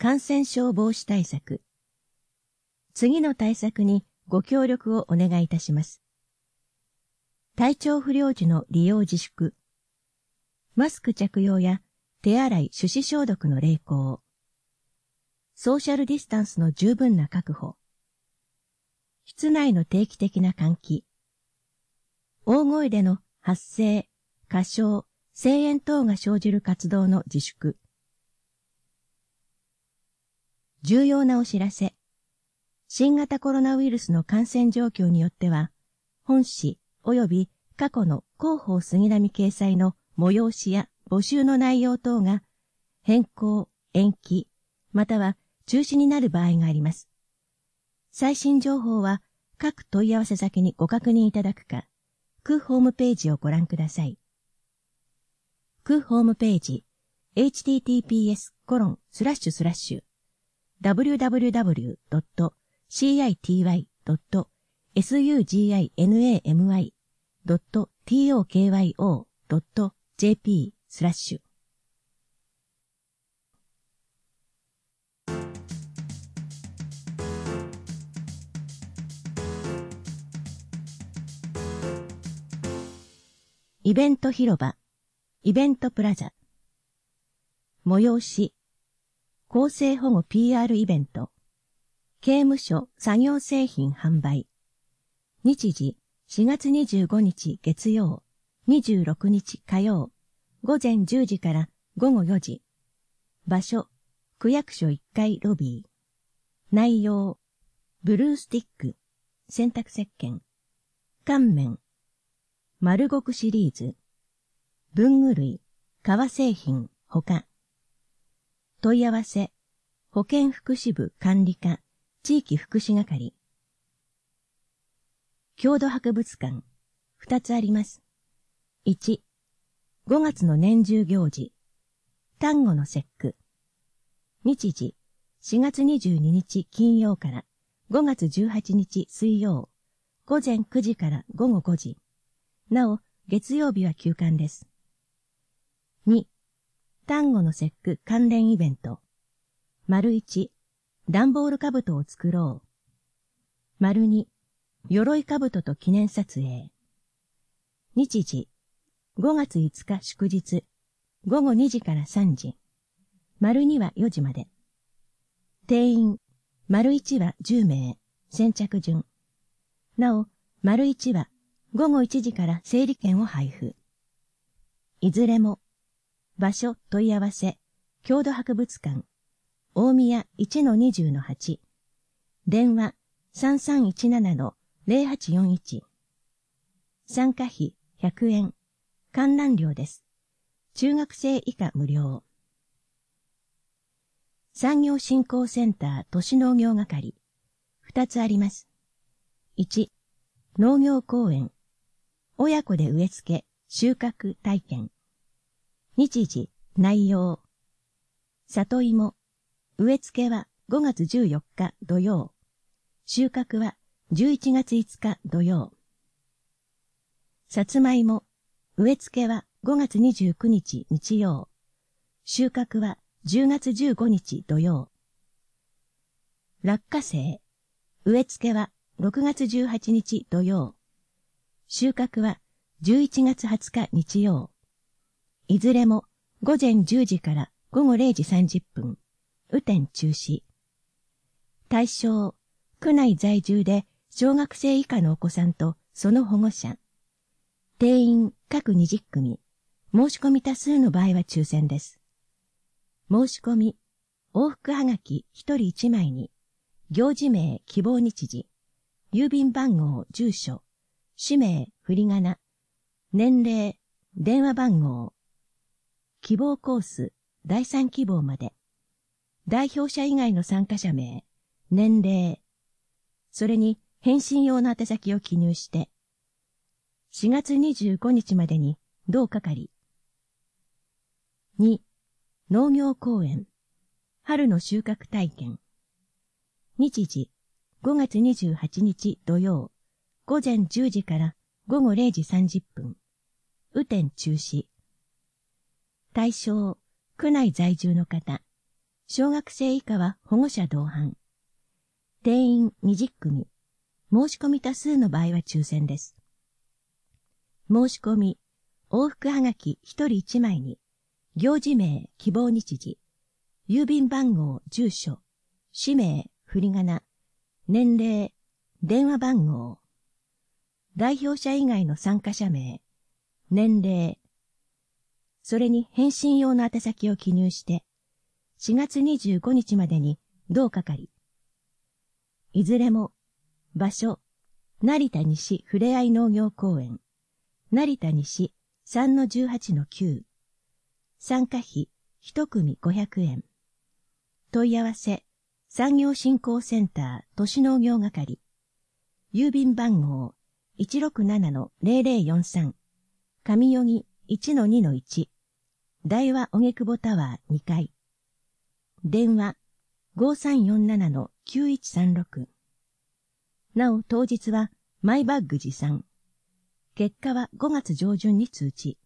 感染症防止対策。次の対策にご協力をお願いいたします。体調不良時の利用自粛。マスク着用や手洗い手指消毒の励行。ソーシャルディスタンスの十分な確保。室内の定期的な換気。大声での発声、歌唱、声援等が生じる活動の自粛。重要なお知らせ。新型コロナウイルスの感染状況によっては、本誌及び過去の広報杉並掲載の催しや募集の内容等が変更、延期、または中止になる場合があります。最新情報は各問い合わせ先にご確認いただくか、区ホームページをご覧ください。区ホームページ https://www.city.sugimai.tokyo.jp/ イベント広場、イベントプラザ、催し、公正保護 PR イベント、刑務所作業製品販売、日時4月25日月曜、26日火曜、午前10時から午後4時、場所、区役所1階ロビー、内容、ブルースティック、洗濯石鹸、乾麺、丸極シリーズ、文具類、革製品、ほか。問い合わせ、保健福祉部管理課、地域福祉係。郷土博物館、2つあります。1、5月の年中行事、端午の節句。日時、4月22日金曜から5月18日水曜、午前9時から午後5時。なお、月曜日は休館です。2、端午の節句関連イベント。丸1、段ボール兜を作ろう。丸2、鎧兜と記念撮影。日時、5月5日祝日、午後2時から3時。丸2は4時まで。定員、丸1は10名、先着順。なお、丸1は午後1時から整理券を配布。いずれも、場所問い合わせ、郷土博物館、大宮 1-20-8、電話 3317-0841。参加費100円、観覧料です。中学生以下無料。産業振興センター都市農業係、2つあります。1、農業公園、親子で植え付け、収穫体験。日時、内容。里芋。植え付けは5月14日土曜。収穫は11月5日土曜。さつまいも。植え付けは5月29日日曜。収穫は10月15日土曜。落花生。植え付けは6月18日土曜。収穫は11月20日日曜。いずれも午前10時から午後0時30分。雨天中止。対象、区内在住で小学生以下のお子さんとその保護者。定員各20組。申し込み多数の場合は抽選です。申し込み、往復はがき1人1枚に、行事名、希望日時、郵便番号、住所、氏名、振り仮名、年齢、電話番号、希望コース、第3希望まで、代表者以外の参加者名、年齢、それに返信用の宛先を記入して、4月25日までに同係。2、農業公園、春の収穫体験。日時、5月28日土曜、午前10時から午後0時30分。雨天中止。対象、区内在住の方。 小学生以下は保護者同伴。定員20組。申し込み多数の場合は抽選です。申し込み、往復はがき1人1枚に、行事名、希望日時、郵便番号、住所、氏名、振り仮名、年齢、電話番号、代表者以外の参加者名、年齢、それに返信用の宛先を記入して、4月25日までに同係。いずれも、場所、成田西ふれあい農業公園、成田西 3-18-9。参加費1組500円。問い合わせ、産業振興センター都市農業係。郵便番号 167-0043。上代木 1-2-1。大和荻窪タワー2階。電話 5347-9136。なお当日はマイバッグ持参。結果は5月上旬に通知。